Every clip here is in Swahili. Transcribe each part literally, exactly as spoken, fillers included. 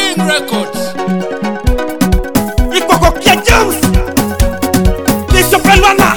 King Records. Ikoko Kia James Nisho Pelwana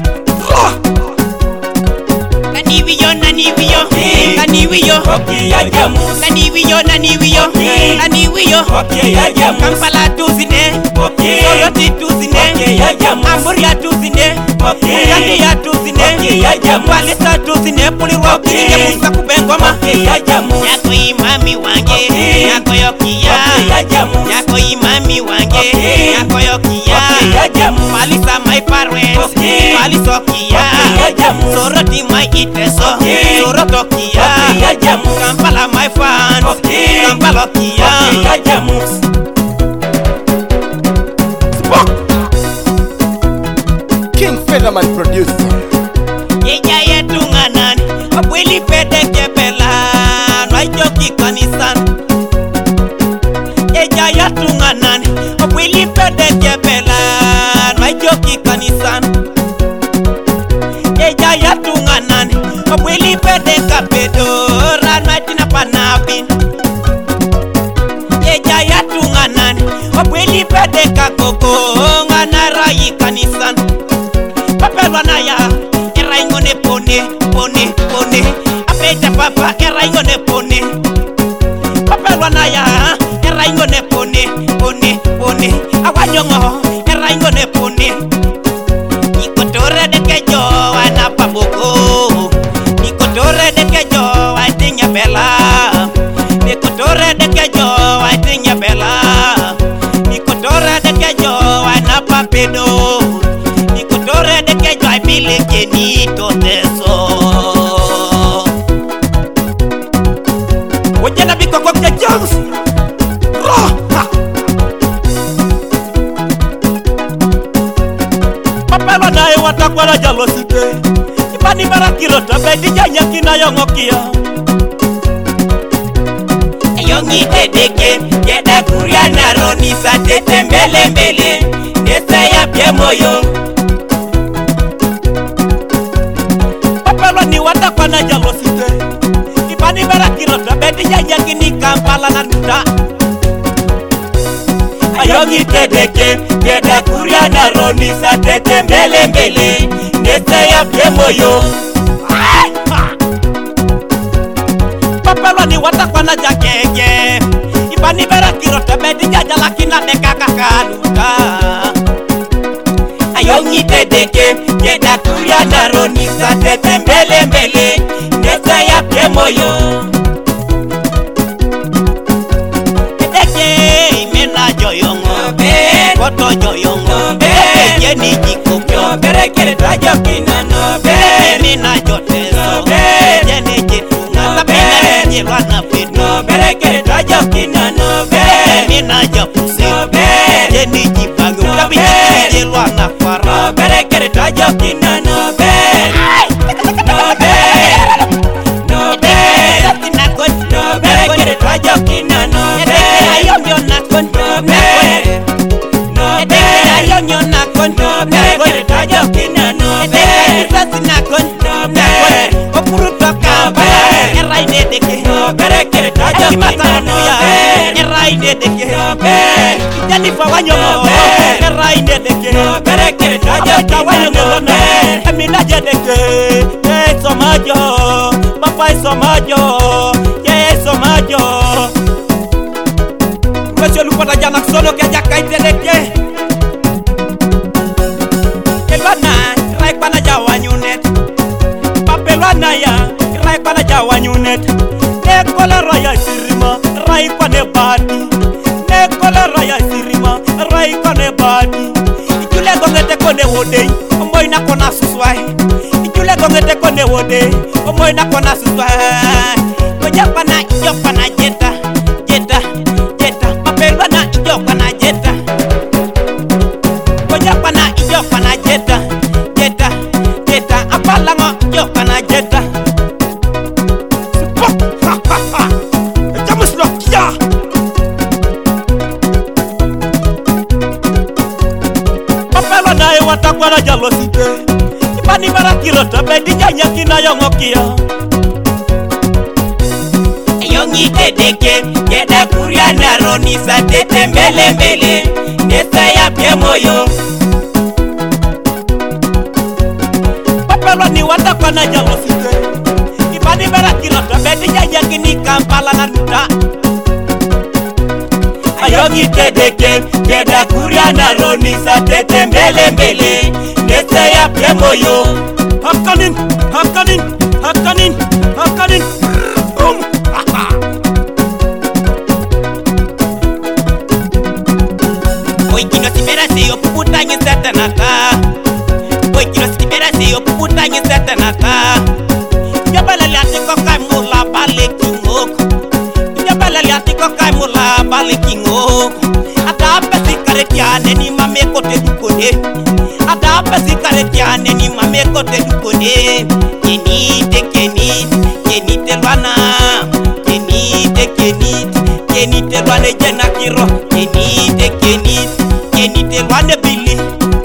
Naniwiyo, naniwiyo, naniwiyo, naniwiyo, naniwiyo, naniwiyo, Kampala tuzine, Soroti tuzine, Amburia tuzine, Kandia tuzine, Walisa tuzine, Pulirwa kiri Musa kubengoma. Yako imami wange, yako yokia, yako imami wange, yako yokia, Walisa my parents, Walisa kia, Soroti my iteso, Soroto kia, Kampala my fans, Kampala kia. King Featherman producer. Yeja yetu nganan, abwili pede kepela, naijoki kanisan. Yeja yetu nganan, abwili pede kepela, naijoki kanisan. Yeja yetu nganan, abwili pede kapedo, ranaitina panapin. Yeja yetu nganan, abwili pede kakoko, nganarai kanisan. Papelwana ya era ingone pone pone pone apeta papa era ingone pone Papelwana ya era ingone pone pone pone awanyongo era ingone pone Nikotore de kejo ana paboko Nikotore de kejo atinya bela Nikotore de kejo atinya bela Nikotore de kejo ana papedo Nikotore de kejo I feel que ni toteso Oye na biko kwa Kia James Roha Papela na e watakwa na jalosite Ibani barakiro tabe dijanya kina yongokia Yongi dedeke Yeda kuria na roni sa tete mbele mbele Nesa ya pie moyo Papela ni watakwa na jalosite Ibani barakiro tabe dijanya kini Kampala na nuta Ayongi dedeke Yeda kuria na roni sa tete mbele mbele Nesa ya pie moyo Papela ni watakwa na jakeke Ibani barakiro tabe dijanya lakina deka kakaluka Ayongi dedeke Yeda kuria na roni sa tete mbele mbele Nesa ya pie moyo Edeke imena joyongo Koto joyongo Yeni jikoko Berekere tajo kina no Imena joteso Yeni jitunga Tapina nijirwa na fido Berekere tajo kina no Imena jopusi Yeni jipangu Tapina nijirwa na fara Berekere tajo kina no No No Tina kon No berekere tajo kina no Edeke ayonyo na kon No Edeke ayonyo na kon No berekere tajo kina no Edeke isasi na kon Okuru toka Erai dedeke No berekere tajo kina no Erai dedeke Janifa wanyongo Erai dedeke No berekere tajo Abeta wanyongo kina no Emina jedeke Ye somajo Papa somajo Ye somajo Monsieur Lupata Janak Sono Kia Jaka Itereke Elwana Rai pana jawa nyunet Papelwana ya Rai pana jawa nyunet Nekola raya sirima Rai pane badi Nekola raya sirima Rai pane badi Ijule gongete kone wodei Omoi na kona suswai Ijule gongete kone wodei Omoi na kona suswai Kojapa na ijopa na jeta Jeta Jeta Papelwa na ijopa na jeta Kojapa na ijopa na jeta Jeta Jeta Apalango ijopa na jeta Ha ha ha Jamus Nokia Papelwa na e watakwa na jalosite Ibani barakiro tabe dijanya kina yongokia Ayogitedeke Keda kuriana ronisa tete mbele mbele Nesa ya pie moyo Papelwa ni wata kwa na jalo site Ibani bera kilo tabedi ya yakini Kampala na nuta Ayogitedeke Keda kuriana ronisa tete mbele mbele Nesa ya pie moyo Hakanin, hakanin, hakanin, hakanin Boom, haha Oi kino sibera seyo puputa nyi satanaka Oi kino sibera seyo puputa nyi satanaka Nyabala liatiko kai mula bale kingoko Nyabala liatiko kai mula bale kingoko Ata ape sikaretiane ni mameko te dukone Ata ape sikaretiane ni mameko te dukone Kenite kenite kenite lwana Kenite kenite kenite lwane jena kiro Kenite kenite kenite lwane bili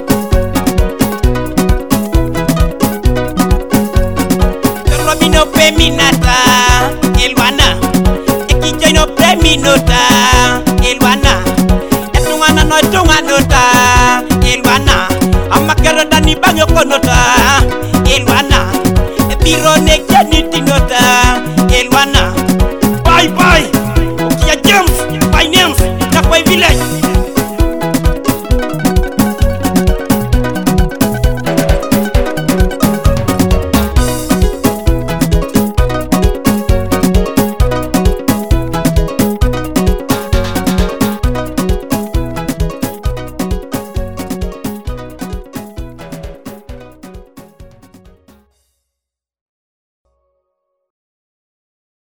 Romino peminata Ilwana Ekijoino peminota Ilwana Etungana no tunganota Ilwana Amakero dani banyo konota Ilwana Ebiro ne keniti nota Ilwana Bye bye